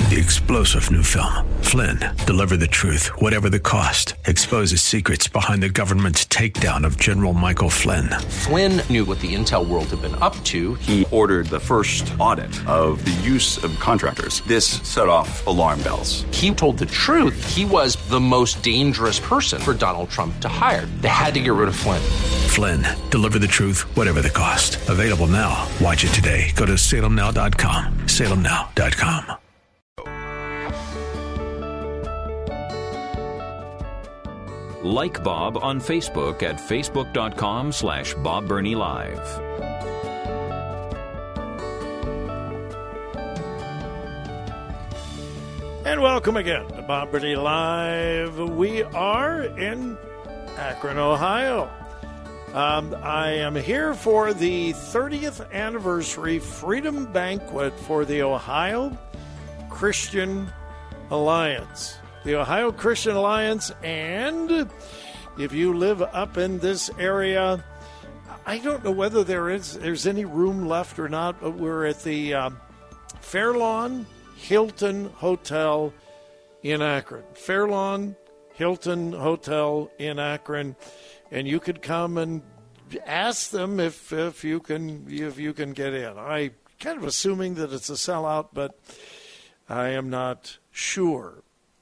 The explosive new film, Flynn, deliver the truth, whatever the cost, exposes secrets behind the government's takedown of General Michael Flynn. Flynn knew what the intel world had been up to. He ordered the first audit of the use of contractors. This set off alarm bells. He told the truth. He was the most dangerous person for Donald Trump to hire. They had to get rid of Flynn. Flynn, deliver the truth, whatever the cost. Available now. Watch it today. Go to salemnow.com. salemnow.com. Like Bob on Facebook at facebook.com/Bob Burney Live. And welcome again to Bob Burney Live. We are in Akron, Ohio. I am here for the 30th anniversary Freedom Banquet for the Ohio Christian Alliance. The Ohio Christian Alliance, and if you live up in this area, I don't know whether there's any room left or not, but we're at the Fairlawn Hilton Hotel in Akron. Fairlawn Hilton Hotel in Akron, and you could come and ask them if you can get in. I kind of assuming that it's a sellout, but I am not sure.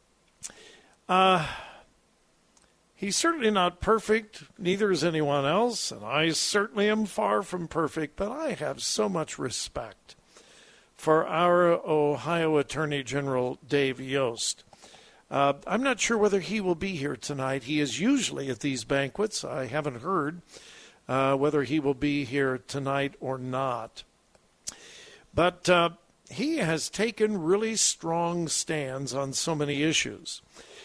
He's certainly not perfect, neither is anyone else, and I certainly am far from perfect, but I have so much respect for our Ohio Attorney General Dave Yost. I'm not sure whether he will be here tonight. He is usually at these banquets. I haven't heard whether he will be here tonight or not. But he has taken really strong stands on so many issues.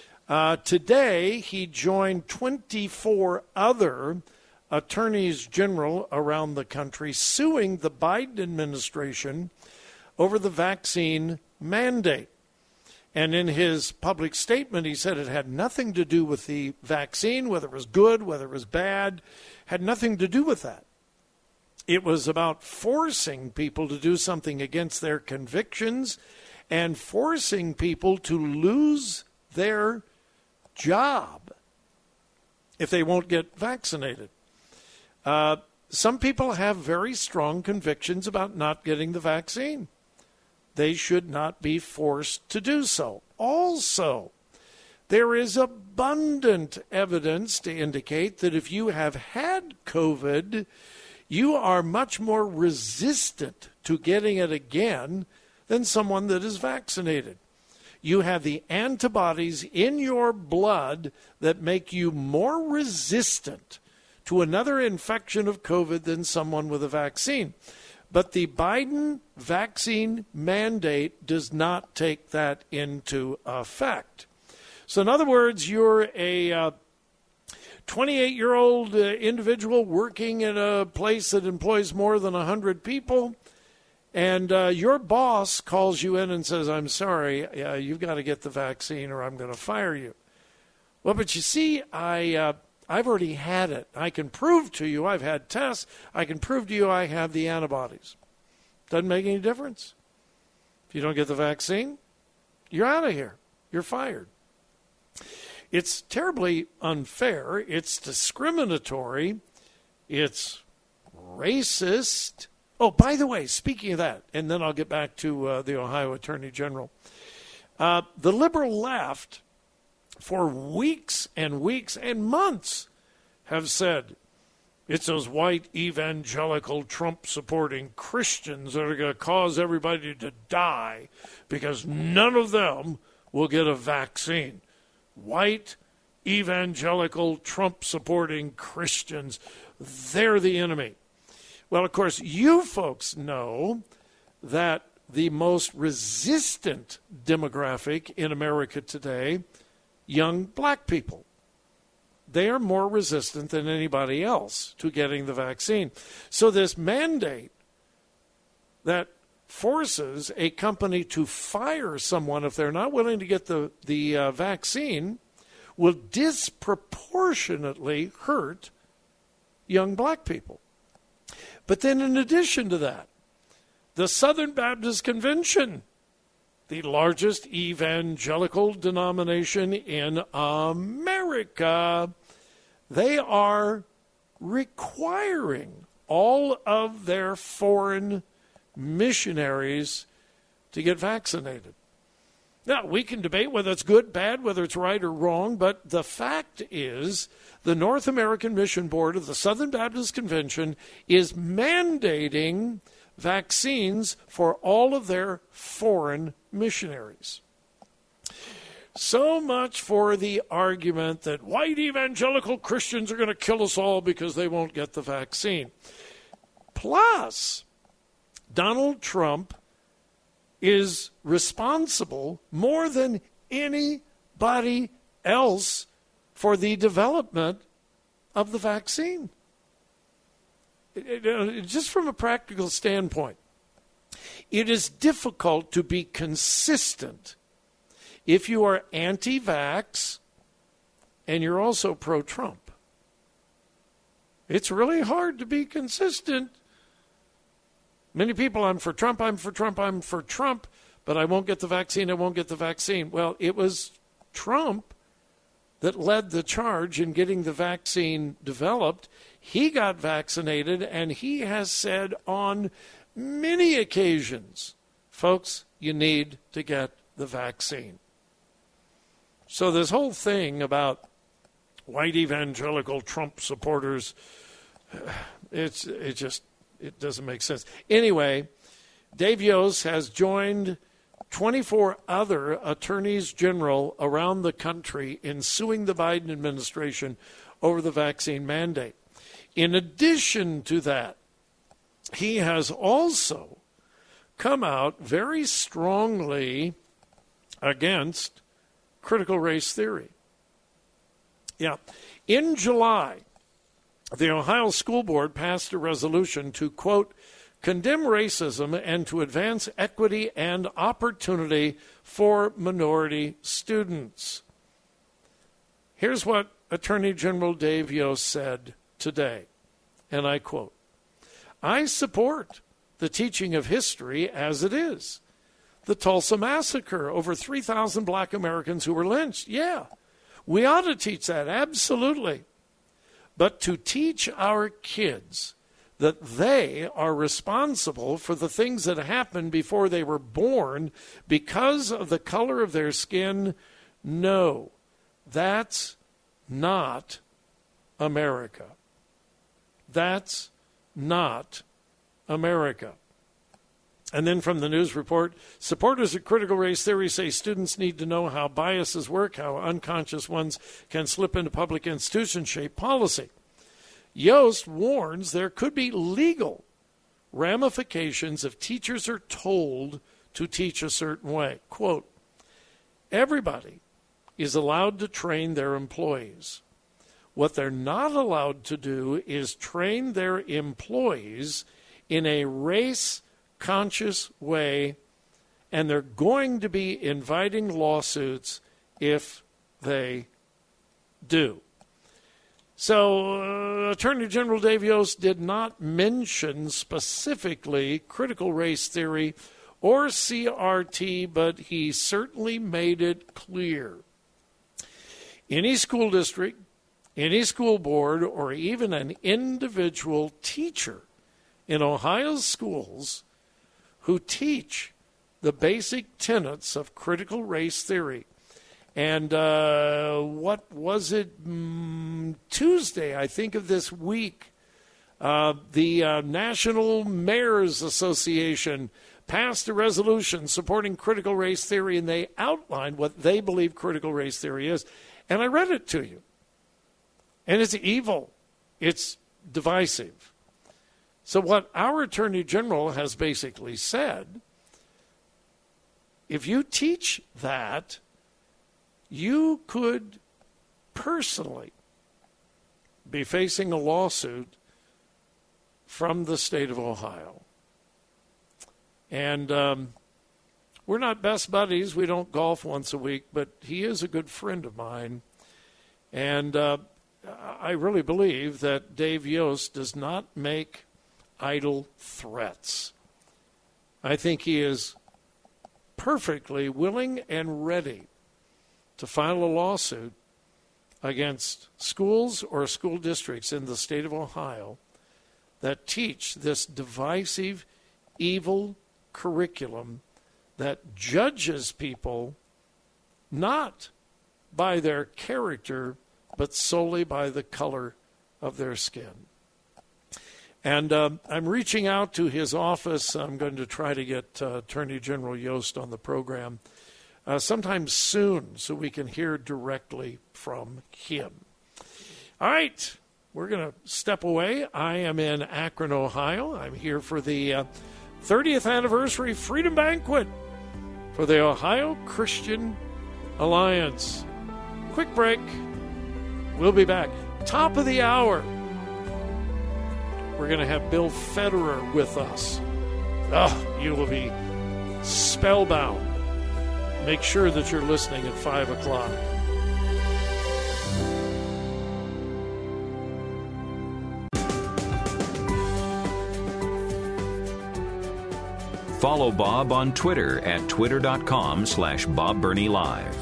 Today, he joined 24 other attorneys general around the country suing the Biden administration over the vaccine mandate. And in his public statement, he said it had nothing to do with the vaccine, whether it was good, whether it was bad, had nothing to do with that. It was about forcing people to do something against their convictions and forcing people to lose their job if they won't get vaccinated. Some people have very strong convictions about not getting the vaccine. They should not be forced to do so. Also, there is abundant evidence to indicate that if you have had COVID, you are much more resistant to getting it again than someone that is vaccinated. You have the antibodies in your blood that make you more resistant to another infection of COVID than someone with a vaccine. But the Biden vaccine mandate does not take that into effect. So in other words, you're a 28-year-old individual working in a place that employs more than 100 people, and your boss calls you in and says, I'm sorry, you've got to get the vaccine or I'm going to fire you. Well, but you see, I've already had it. I can prove to you I've had tests. I can prove to you I have the antibodies. Doesn't make any difference. If you don't get the vaccine, you're out of here. You're fired. It's terribly unfair. It's discriminatory. It's racist. Oh, by the way, speaking of that, and then I'll get back to the Ohio Attorney General. The liberal left, for weeks and weeks and months, have said it's those white evangelical Trump-supporting Christians that are going to cause everybody to die because none of them will get a vaccine. White evangelical Trump-supporting Christians, they're the enemy. Well, of course, you folks know that the most resistant demographic in America today, young black people. They are more resistant than anybody else to getting the vaccine. So this mandate that forces a company to fire someone if they're not willing to get the vaccine will disproportionately hurt young black people. But then in addition to that, the Southern Baptist Convention, the largest evangelical denomination in America, they are requiring all of their foreign missionaries to get vaccinated. Now, we can debate whether it's good, bad, whether it's right or wrong, but the fact is the North American Mission Board of the Southern Baptist Convention is mandating vaccines for all of their foreign missionaries. So much for the argument that white evangelical Christians are going to kill us all because they won't get the vaccine. Plus, Donald Trump is responsible more than anybody else for the development of the vaccine. Just from a practical standpoint, it is difficult to be consistent if you are anti-vax and you're also pro-Trump. It's really hard to be consistent. Many people, I'm for Trump, but I won't get the vaccine. Well, it was Trump that led the charge in getting the vaccine developed. He got vaccinated, and he has said on many occasions, folks, you need to get the vaccine. So this whole thing about white evangelical Trump supporters, it doesn't make sense. Anyway, Dave Yost has joined 24 other attorneys general around the country in suing the Biden administration over the vaccine mandate. In addition to that, he has also come out very strongly against critical race theory. Yeah. In July, the Ohio School Board passed a resolution to, quote, condemn racism and to advance equity and opportunity for minority students. Here's what Attorney General Dave Yost said today, and I quote, I support the teaching of history as it is. The Tulsa Massacre, over 3,000 black Americans who were lynched. Yeah, we ought to teach that, absolutely. But to teach our kids that they are responsible for the things that happened before they were born because of the color of their skin, no, that's not America. That's not America. And then from the news report, supporters of critical race theory say students need to know how biases work, how unconscious ones can slip into public institutions, shape policy. Yost warns there could be legal ramifications if teachers are told to teach a certain way. Quote, everybody is allowed to train their employees. What they're not allowed to do is train their employees in a race-conscious way, and they're going to be inviting lawsuits if they do. So Attorney General Dave Yost did not mention specifically critical race theory or CRT, but he certainly made it clear. Any school district, any school board, or even an individual teacher in Ohio's schools who teach the basic tenets of critical race theory. And what was it? Tuesday, I think, of this week, the National Mayors Association passed a resolution supporting critical race theory, and they outlined what they believe critical race theory is. And I read it to you. And it's evil. It's divisive. So what our Attorney General has basically said, if you teach that, you could personally be facing a lawsuit from the state of Ohio. And we're not best buddies. We don't golf once a week, but he is a good friend of mine. And I really believe that Dave Yost does not make idle threats. I think he is perfectly willing and ready to file a lawsuit against schools or school districts in the state of Ohio that teach this divisive, evil curriculum that judges people not by their character, but solely by the color of their skin. And I'm reaching out to his office. I'm going to try to get Attorney General Yost on the program sometime soon so we can hear directly from him. All right, we're going to step away. I am in Akron, Ohio. I'm here for the 30th anniversary Freedom Banquet for the Ohio Christian Alliance. Quick break. We'll be back. Top of the hour. We're going to have Bill Federer with us. Oh, you will be spellbound. Make sure that you're listening at 5 o'clock. Follow Bob on Twitter at twitter.com/BobBernieLive.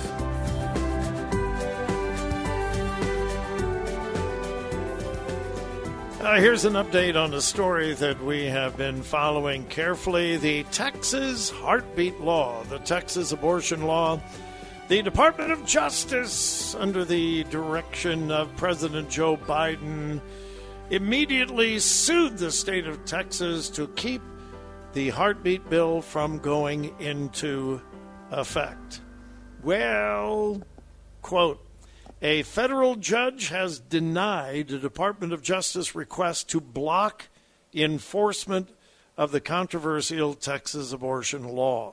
Here's an update on a story that we have been following carefully. The Texas heartbeat law, the Texas abortion law. The Department of Justice, under the direction of President Joe Biden, immediately sued the state of Texas to keep the heartbeat bill from going into effect. Well, quote, a federal judge has denied the Department of Justice request to block enforcement of the controversial Texas abortion law.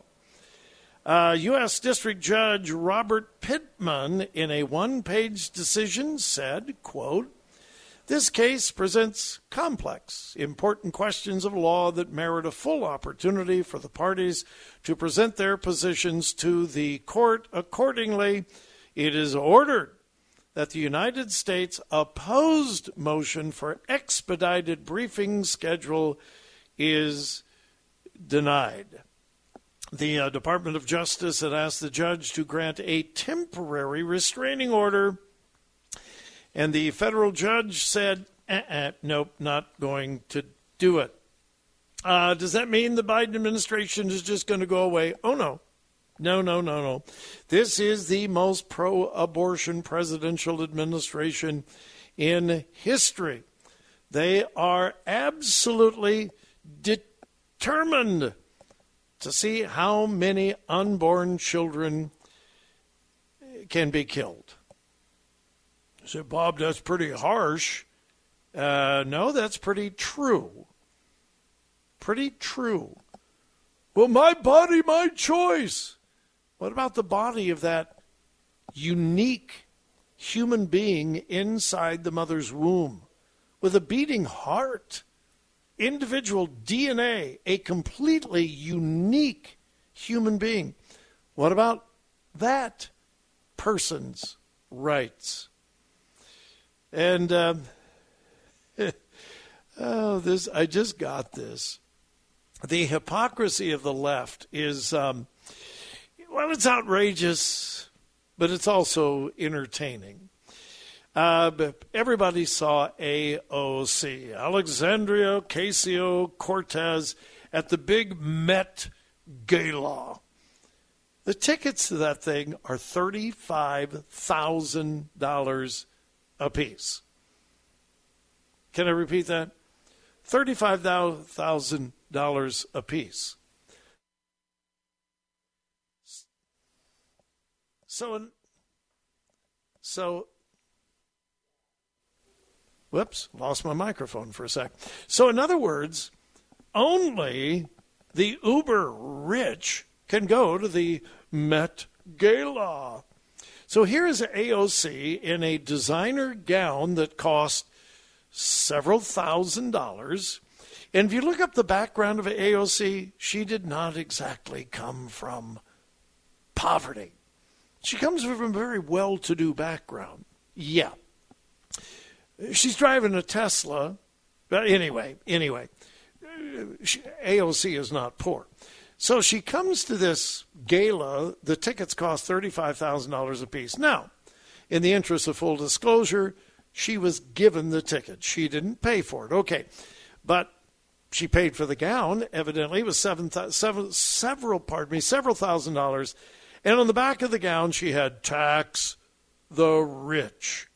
U.S. District Judge Robert Pittman, in a one-page decision, said, quote, this case presents complex, important questions of law that merit a full opportunity for the parties to present their positions to the court. Accordingly, it is ordered that the United States opposed motion for expedited briefing schedule is denied. The Department of Justice had asked the judge to grant a temporary restraining order, and the federal judge said, nope, not going to do it. Does that mean the Biden administration is just going to go away? Oh, no. No. This is the most pro-abortion presidential administration in history. They are absolutely determined to see how many unborn children can be killed. I said, Bob, that's pretty harsh. No, that's pretty true. Pretty true. Well, my body, my choice. What about the body of that unique human being inside the mother's womb with a beating heart, individual DNA, a completely unique human being? What about that person's rights? And I just got this. The hypocrisy of the left is, it's outrageous, but it's also entertaining. But everybody saw AOC, Alexandria Ocasio-Cortez, at the big Met Gala. The tickets to that thing are $35,000 a piece. Can I repeat that? $35,000 a piece. So, whoops, lost my microphone for a sec. So, in other words, only the uber rich can go to the Met Gala. So here is AOC in a designer gown that cost several $1,000s. And if you look up the background of AOC, she did not exactly come from poverty. She comes from a very well-to-do background. Yeah. She's driving a Tesla. But anyway, AOC is not poor. So she comes to this gala. The tickets cost $35,000 a piece. Now, in the interest of full disclosure, she was given the ticket. She didn't pay for it. Okay. But she paid for the gown. Evidently, it was several $1,000s. And on the back of the gown, she had "Tax the Rich."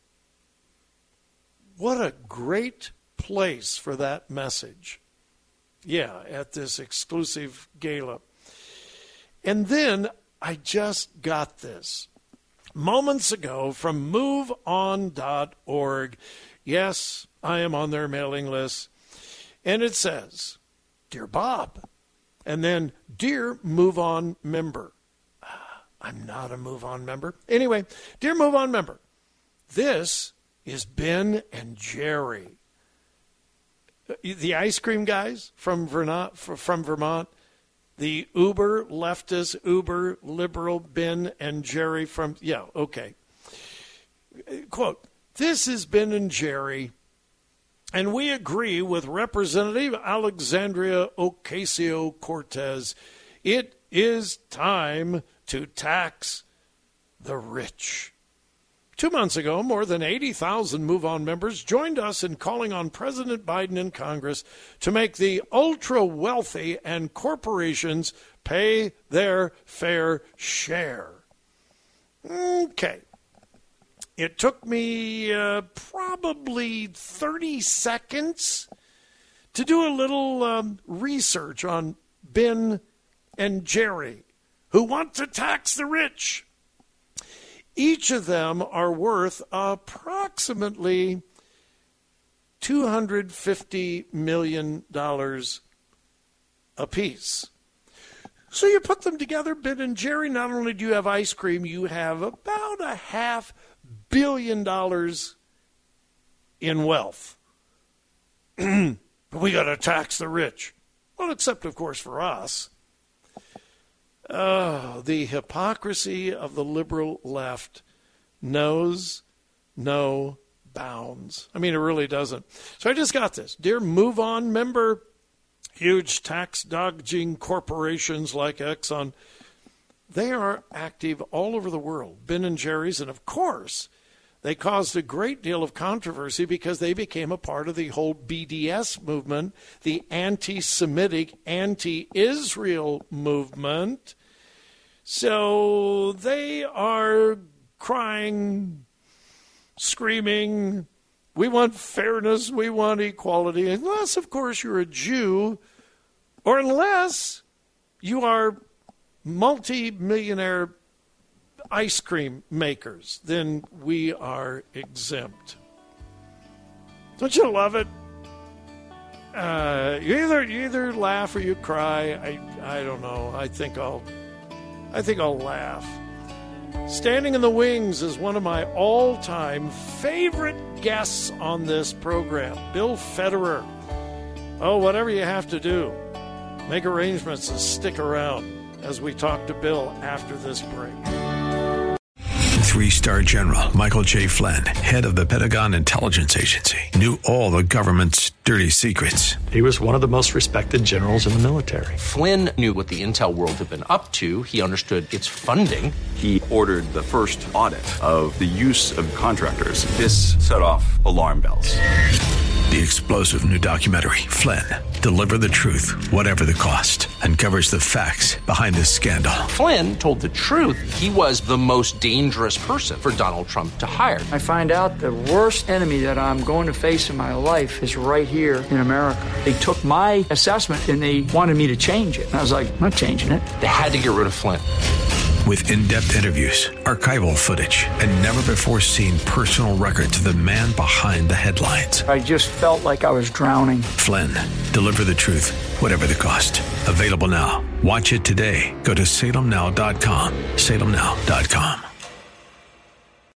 What a great place for that message. Yeah, at this exclusive gala. And then I just got this moments ago from MoveOn.org. Yes, I am on their mailing list. And it says, "Dear Bob," and then "Dear Move On member." I'm not a Move On member. Anyway, "Dear Move On member, this is Ben and Jerry, the ice cream guys from Vermont, the uber leftist, uber liberal Ben and Jerry from, yeah, okay. Quote, "This is Ben and Jerry, and we agree with Representative Alexandria Ocasio-Cortez. It is time to tax the rich." 2 months ago, more than 80,000 Move On members joined us in calling on President Biden and Congress to make the ultra-wealthy and corporations pay their fair share. Okay. It took me probably 30 seconds to do a little research on Ben and Jerry, who want to tax the rich. Each of them are worth approximately $250 million apiece. So you put them together, Ben and Jerry, not only do you have ice cream, you have about $500 million in wealth. But we got to tax the rich. Well, except, of course, for us. Oh, the hypocrisy of the liberal left knows no bounds. I mean, it really doesn't. So I just got this. "Dear Move On member, huge tax-dodging corporations like Exxon, they are active all over the world, Ben and Jerry's, and of course, they caused a great deal of controversy because they became a part of the whole BDS movement, the anti-Semitic, anti-Israel movement. So they are crying, screaming, we want fairness, we want equality, unless, of course, you're a Jew, or unless you are multi-millionaire ice cream makers, then we are exempt." Don't you love it? You either laugh or you cry. I don't know. I think I'll laugh. Standing in the wings is one of my all-time favorite guests on this program, Bill Federer. Oh, whatever you have to do, make arrangements to stick around as we talk to Bill after this break. 3-star General Michael J. Flynn, head of the Pentagon Intelligence Agency, knew all the government's dirty secrets. He was one of the most respected generals in the military. Flynn knew what the intel world had been up to. He understood its funding. He ordered the first audit of the use of contractors. This set off alarm bells. The explosive new documentary, Flynn, Deliver the Truth, Whatever the Cost, uncovers the facts behind this scandal. Flynn told the truth. He was the most dangerous person for Donald Trump to hire. I find out the worst enemy that I'm going to face in my life is right here in America. They took my assessment and they wanted me to change it. And I was like, I'm not changing it. They had to get rid of Flynn. With in-depth interviews, archival footage, and never-before-seen personal records of the man behind the headlines. I just felt like I was drowning. Flynn, Deliver the Truth, Whatever the Cost. Available now. Watch it today. Go to salemnow.com. salemnow.com.